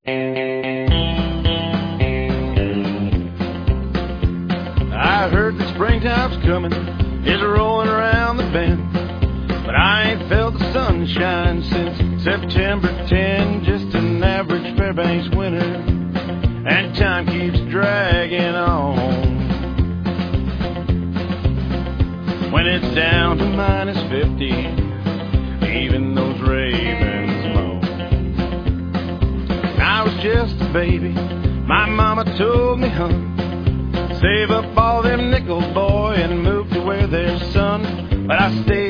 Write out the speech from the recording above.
I heard the springtime's coming, is rolling around the bend, but I ain't felt the sunshine since September 10. Just an average Fairbanks winter, and time keeps dragging on. When it's down to minus 50, even those ravens moan. I was just a baby, my mama told me, hun, save up all them nickels, boy, and move to where there's sun. But I stayed